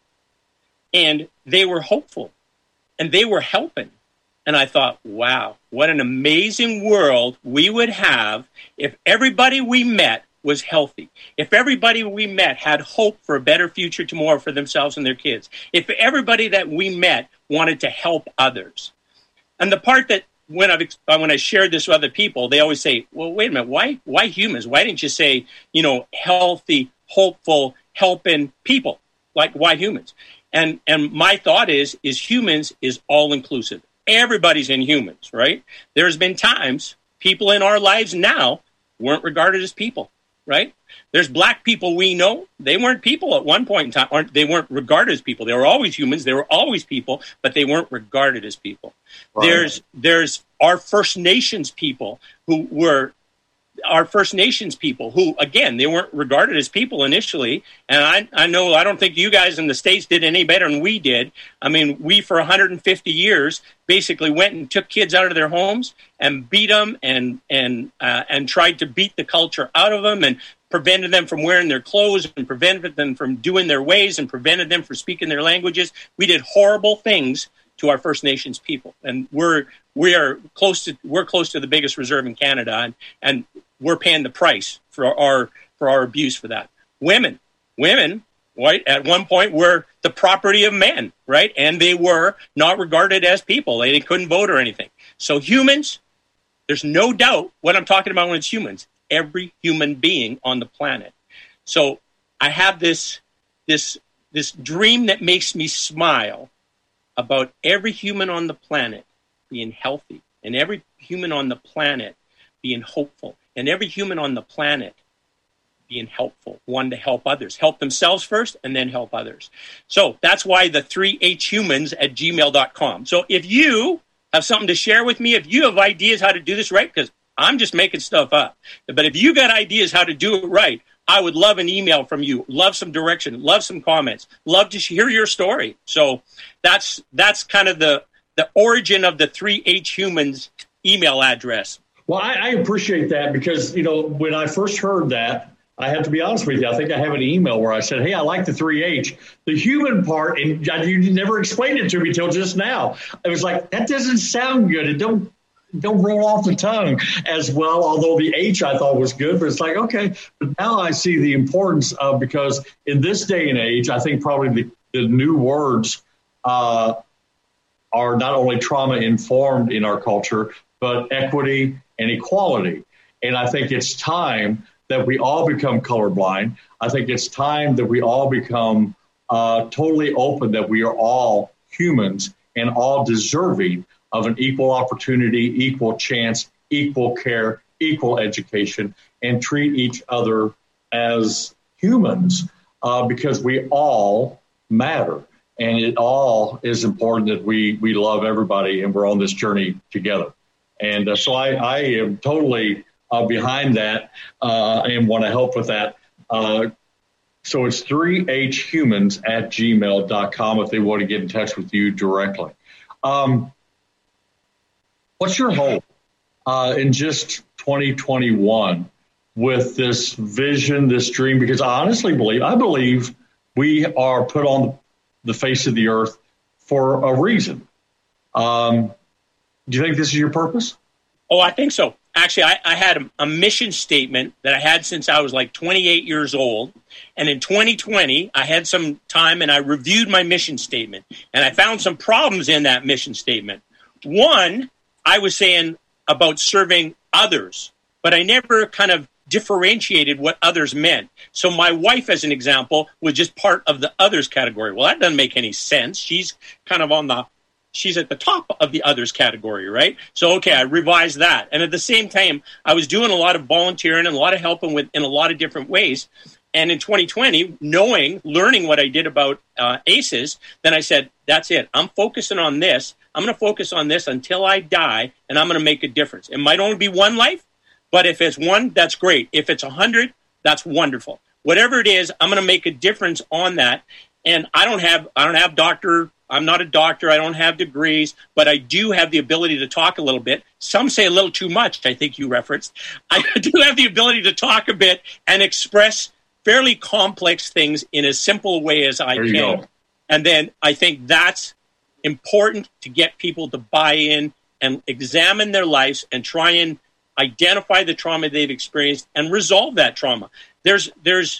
and they were hopeful, and they were helping. And I thought, wow, what an amazing world we would have if everybody we met was healthy. If everybody we met had hope for a better future tomorrow for themselves and their kids. If everybody that we met wanted to help others. And the part that when I've when I shared this with other people, they always say, well, wait a minute, why why humans? Why didn't you say, you know, healthy, hopeful, helping people? Like, why humans? And and my thought is, is humans is all inclusive. Everybody's in humans, right? There's been times people in our lives now weren't regarded as people, right? There's black people we know. They weren't people at one point in time. Aren't, they weren't regarded as people. They were always humans. They were always people, but they weren't regarded as people. Right. There's there's our First Nations people who were our First Nations people who, again, they weren't regarded as people initially. And I, I know, I don't think you guys in the States did any better than we did. I mean, we, for one hundred fifty years, basically went and took kids out of their homes and beat them and, and, uh, and tried to beat the culture out of them and prevented them from wearing their clothes and prevented them from doing their ways and prevented them from speaking their languages. We did horrible things to our First Nations people, and we're we are close to we're close to the biggest reserve in Canada, and and we're paying the price for our for our abuse for that. Women, women, right? At one point were the property of men, right? And they were not regarded as people. They couldn't vote or anything. So humans, there's no doubt what I'm talking about when it's humans. Every human being on the planet. So I have this this this dream that makes me smile about every human on the planet being healthy, and every human on the planet being hopeful, and every human on the planet being helpful, one to help others, help themselves first, and then help others. So that's why the three H humans at gmail dot com. So if you have something to share with me, if you have ideas how to do this right, because I'm just making stuff up, but if you got ideas how to do it right, I would love an email from you, love some direction, love some comments, love to hear your story. So that's that's kind of the, the origin of the three H humans email address. Well, I, I appreciate that because, you know, when I first heard that, I have to be honest with you. I think I have an email where I said, hey, I like the three H. The human part, and you never explained it to me till just now. I was like, that doesn't sound good. It don't don't roll off the tongue as well, although the H I thought was good. But it's like, okay, but now I see the importance of, because in this day and age, I think probably the, the new words uh, are not only trauma-informed in our culture, but equity and equality. And I think it's time that we all become colorblind. I think it's time that we all become uh, totally open, that we are all humans and all deserving of an equal opportunity, equal chance, equal care, equal education, and treat each other as humans uh, because we all matter. And it all is important that we we love everybody and we're on this journey together. And uh, so I, I am totally uh, behind that uh, and want to help with that. Uh, so it's three H humans at gmail dot com if they want to get in touch with you directly. Um, what's your hope uh, in just twenty twenty-one with this vision, this dream? Because I honestly believe, I believe we are put on the face of the earth for a reason. Um, do you think this is your purpose? Oh, I think so. Actually, I, I had a, a mission statement that I had since I was like twenty-eight years old. And in twenty twenty, I had some time and I reviewed my mission statement. And I found some problems in that mission statement. One, I was saying about serving others, but I never kind of differentiated what others meant. So my wife, as an example, was just part of the others category. Well, that doesn't make any sense. She's kind of on the She's at the top of the others category, right? So, okay, I revised that. And at the same time, I was doing a lot of volunteering and a lot of helping with in a lot of different ways. And in twenty twenty, knowing, learning what I did about uh, A C Es, then I said, that's it. I'm focusing on this. I'm going to focus on this until I die, and I'm going to make a difference. It might only be one life, but if it's one, that's great. If it's a hundred, that's wonderful. Whatever it is, I'm going to make a difference on that. And I don't have, I don't have doctor. I'm not a doctor. I don't have degrees, but I do have the ability to talk a little bit. Some say a little too much, I think you referenced. I do have the ability to talk a bit and express fairly complex things in as simple a way as I there you can. Go. And then I think that's important to get people to buy in and examine their lives and try and identify the trauma they've experienced and resolve that trauma. There's, there's,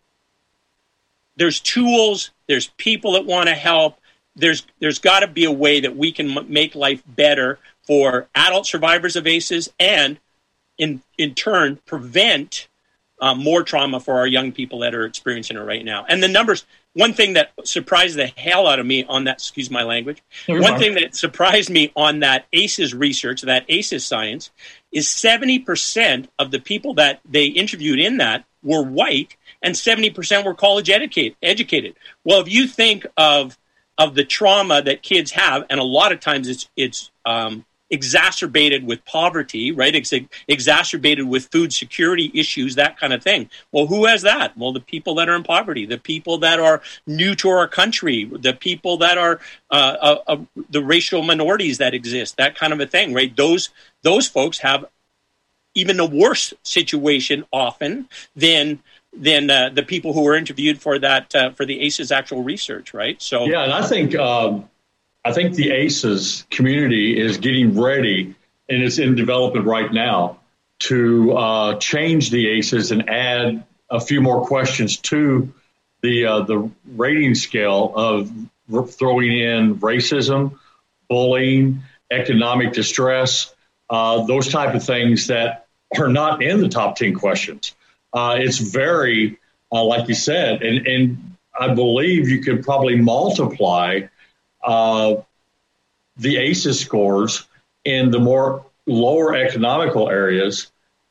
there's tools, there's people that want to help. There's there's got to be a way that we can m- make life better for adult survivors of A C Es and, in in turn, prevent um, more trauma for our young people that are experiencing it right now. And the numbers, one thing that surprised the hell out of me on that, excuse my language, You're one fine. thing that surprised me on that A C Es research, that A C Es science, is seventy percent of the people that they interviewed in that were white and seventy percent were college educate, educated. Well, if you think of of the trauma that kids have, and a lot of times it's it's um, exacerbated with poverty, right? It's exacerbated with food security issues, that kind of thing. Well, who has that? Well, the people that are in poverty, the people that are new to our country, the people that are uh, uh, uh, the racial minorities that exist, that kind of a thing, right? Those those folks have even a worse situation often than than uh, the people who were interviewed for that uh, for the A C Es actual research, right? So yeah, and I think um, I think the ACEs community is getting ready, and it's in development right now, to uh, change the ACEs and add a few more questions to the uh, the rating scale of throwing in racism, bullying, economic distress, uh, those type of things that are not in the top ten questions. Uh, it's very, uh, like you said, and, and I believe you could probably multiply uh, the ACEs scores in the more lower economical areas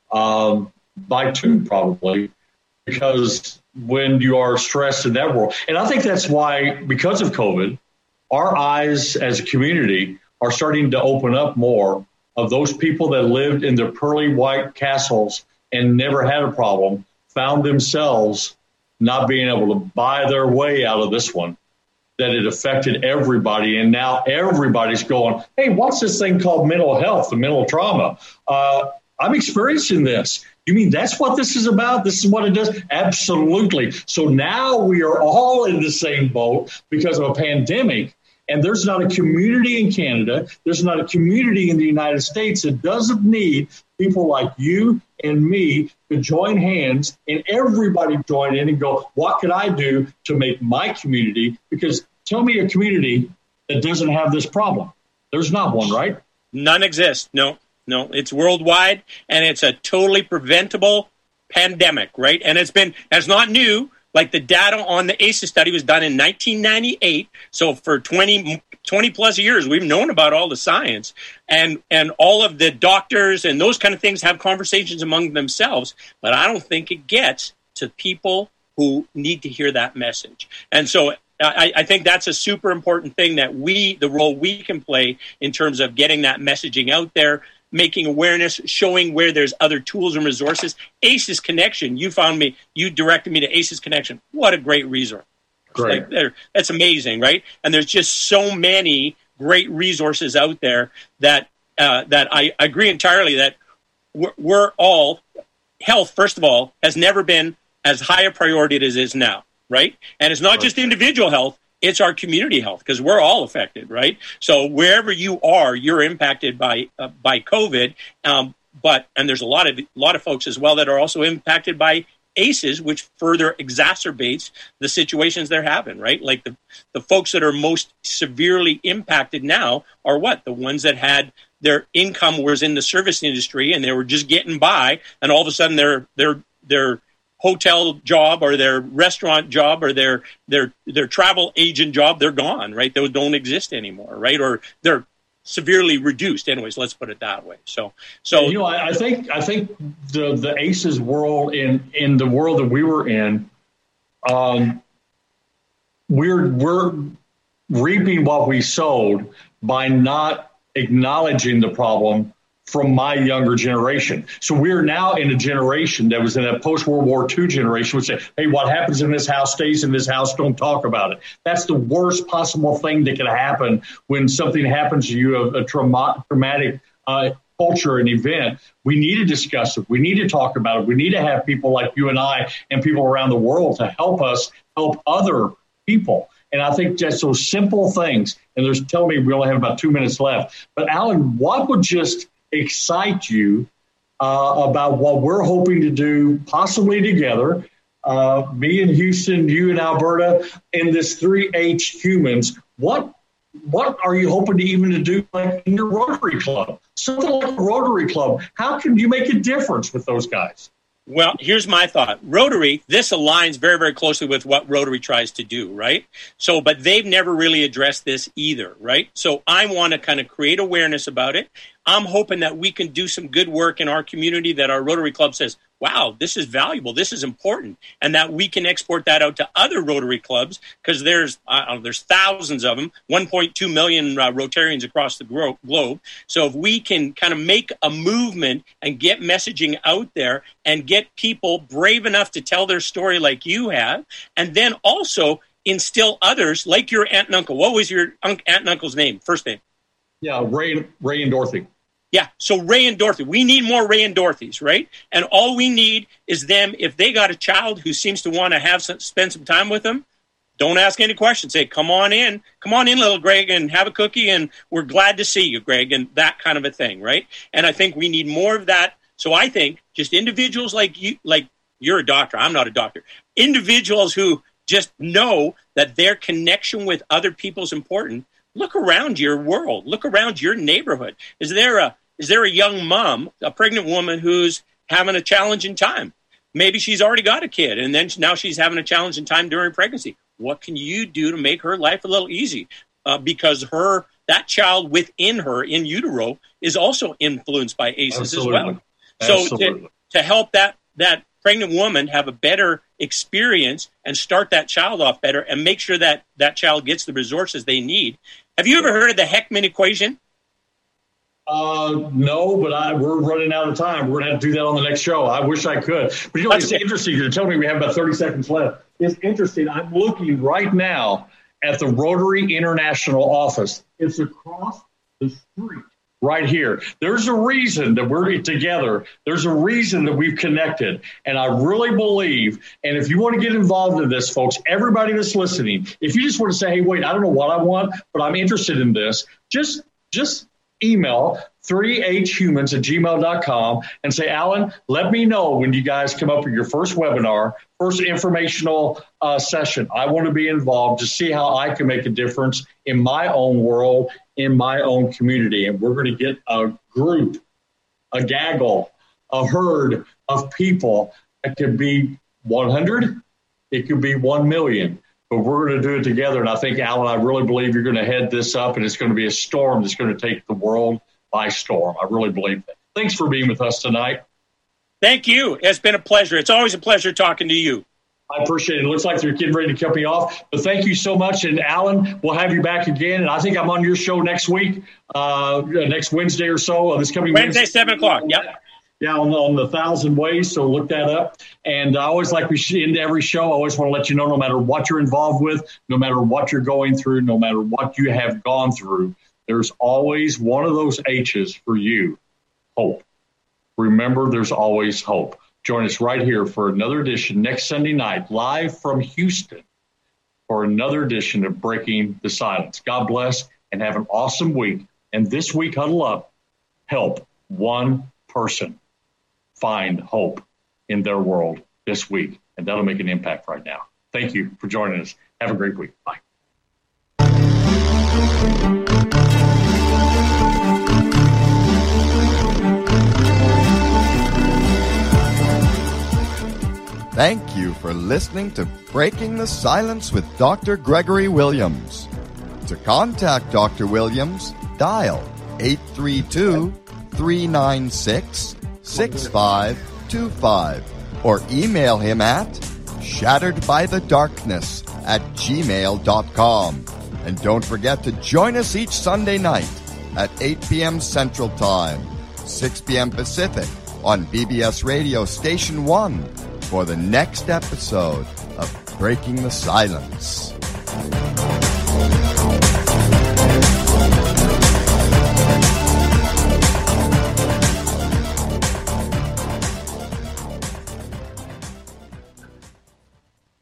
um, by two, probably, because when you are stressed in that world. And I think that's why, because of COVID, our eyes as a community are starting to open up more of those people that lived in their pearly white castles and never had a problem, found themselves not being able to buy their way out of this one, that it affected everybody. And now everybody's going, hey, what's this thing called mental health and mental trauma? Uh, I'm experiencing this. You mean that's what this is about? This is what it does? Absolutely. So now we are all in the same boat because of a pandemic. And there's not a community in Canada, there's not a community in the United States that doesn't need people like you and me to join hands and everybody join in and go, what can I do to make my community? Because tell me a community that doesn't have this problem. There's not one, right? None exist. No, no. It's worldwide, and it's a totally preventable pandemic, right? And it's been, it's not new. Like the data on the ACEs study was done in nineteen ninety-eight. So for twenty, twenty plus years, we've known about all the science, and, and all of the doctors and those kind of things have conversations among themselves. But I don't think it gets to people who need to hear that message. And so I, I think that's a super important thing, that we, the role we can play in terms of getting that messaging out there, making awareness, showing where there's other tools and resources. ACEs Connection, you found me, you directed me to ACEs Connection. What a great resource. Great. Like, that's amazing, right? And there's just so many great resources out there that uh, that I agree entirely that we're, we're all, health, first of all, has never been as high a priority as it is now, right? And it's not just individual health, it's our community health, because we're all affected, right? So wherever you are, you're impacted by uh, by COVID. Um, but and there's a lot of a lot of folks as well that are also impacted by ACEs, which further exacerbates the situations they're having, right? Like the the folks that are most severely impacted now are what? The ones that had their income was in the service industry and they were just getting by, and all of a sudden their their their hotel job or their restaurant job or their their their travel agent job, they're gone, right? Those don't exist anymore, right? Or they're severely reduced. Anyways, let's put it that way. So, so you know, I, I think I think the the ACEs world in in the world that we were in, um, we're we're reaping what we sowed by not acknowledging the problem from my younger generation. So we're now in a generation that was in a post-World War Two generation would say, hey, what happens in this house stays in this house, don't talk about it. That's the worst possible thing that could happen when something happens to you, a, a trauma, traumatic uh, culture and event. We need to discuss it. We need to talk about it. We need to have people like you and I and people around the world to help us help other people. And I think just those simple things, and there's, tell me we only have about two minutes left, but Alan, what would just excite you uh, about what we're hoping to do, possibly together, uh, me in Houston, you in Alberta, in this three H Humans? What what are you hoping to even to do like in your Rotary Club? Something like a Rotary Club. How can you make a difference with those guys? Well, here's my thought. Rotary, this aligns very, very closely with what Rotary tries to do, right? So, but they've never really addressed this either, right? So I want to kind of create awareness about it. I'm hoping that we can do some good work in our community, that our Rotary Club says, wow, this is valuable, this is important, and that we can export that out to other Rotary clubs, because there's uh, there's thousands of them, one point two million uh, Rotarians across the gro- globe. So if we can kind of make a movement and get messaging out there and get people brave enough to tell their story like you have, and then also instill others like your aunt and uncle. What was your aunt and uncle's name, first name? Yeah, Ray, Ray and Dorothy. Yeah, so Ray and Dorothy. We need more Ray and Dorothys, right? And all we need is them, if they got a child who seems to want to have some, spend some time with them, Don't ask any questions. Say, come on in. Come on in, little Greg, and have a cookie, and we're glad to see you, Greg, and that kind of a thing, right? And I think we need more of that. So I think just individuals like you, like you're a doctor. I'm not a doctor. Individuals who just know that their connection with other people is important. Look around your world. Look around your neighborhood. Is there a is there a young mom, a pregnant woman who's having a challenging time? Maybe she's already got a kid, and then now she's having a challenging time during pregnancy. What can you do to make her life a little easy? Uh, because her that child within her in utero is also influenced by A C Es as well. So to, to help that that pregnant woman have a better experience and start that child off better and make sure that that child gets the resources they need. Have you ever heard of the Heckman equation? Uh, no, but I, we're running out of time. We're going to have to do that on the next show. I wish I could. But you know, it's interesting. You're telling me we have about thirty seconds left. It's interesting. I'm looking right now at the Rotary International office. It's across the street right here. There's a reason that we're together. There's a reason that we've connected. And I really believe, and if you want to get involved in this, folks, everybody that's listening, if you just want to say, hey, wait, I don't know what I want, but I'm interested in this, just just email three h humans at gmail dot com and say, Alan, let me know when you guys come up with your first webinar, first informational uh, session. I want to be involved to see how I can make a difference in my own world, in my own community. And we're going to get a group, a gaggle, a herd of people. It could be one hundred, it could be one million. But we're going to do it together. And I think, Alan, I really believe you're going to head this up, and it's going to be a storm that's going to take the world by storm. I really believe that. Thanks for being with us tonight. Thank you. It's been a pleasure. It's always a pleasure talking to you. I appreciate it. It looks like they're getting ready to cut me off. But thank you so much. And, Alan, we'll have you back again. And I think I'm on your show next week, uh, next Wednesday or so, uh, this coming Wednesday, Wednesday. seven o'clock. Yep. Yeah, on the, on the Thousand Ways, so look that up. And I always, like we see in every show, I always want to let you know, no matter what you're involved with, no matter what you're going through, no matter what you have gone through, there's always one of those H's for you, hope. Remember, there's always hope. Join us right here for another edition next Sunday night, live from Houston, for another edition of Breaking the Silence. God bless and have an awesome week. And this week, huddle up, help one person find hope in their world this week, and that'll make an impact right now. Thank you for joining us. Have a great week. Bye. Thank you for listening to Breaking the Silence with Doctor Gregory Williams. To contact Doctor Williams, dial eight three two, three nine six, six five two five or email him at shatteredbythedarkness at gmail dot com. And don't forget to join us each Sunday night at eight p.m. Central Time, six p.m. Pacific on B B S Radio Station one for the next episode of Breaking the Silence.